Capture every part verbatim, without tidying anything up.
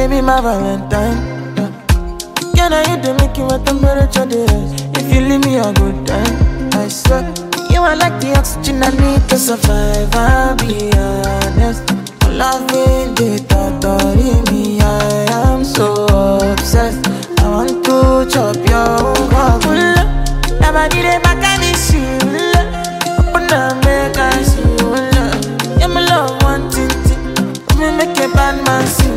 baby, my Valentine. Can I hit the make you a temperature rise? If you leave me a good time, I swear. You are like the oxygen I need to survive, I'll be honest. Loving the thought of me, I am so obsessed. I want to chop your own. Never did it back and it's you. Open up, make I see you. Yeah, my love, one thing. Me make a bad man sing.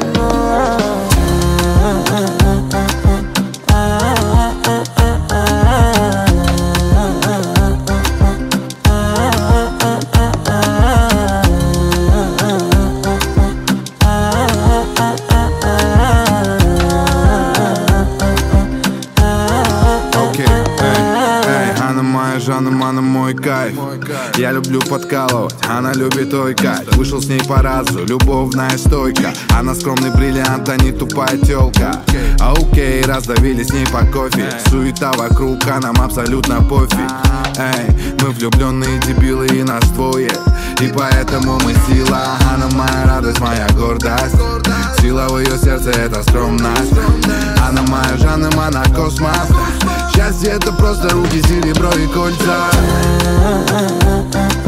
Жанна, она мой кайф. Я люблю подкалывать, она любит ой кайф. Вышел с ней по разу, любовная стойка. Она скромный бриллиант, а не тупая тёлка. А окей, раздавили с ней по кофе. Суета вокруг, а нам абсолютно пофиг. Эй, мы влюбленные дебилы и нас двое. И поэтому мы сила. Она моя радость, моя гордость. Сила в ее сердце, это скромность. Она моя Жанна, она космос. Счастье это просто руки, серебро и кольца.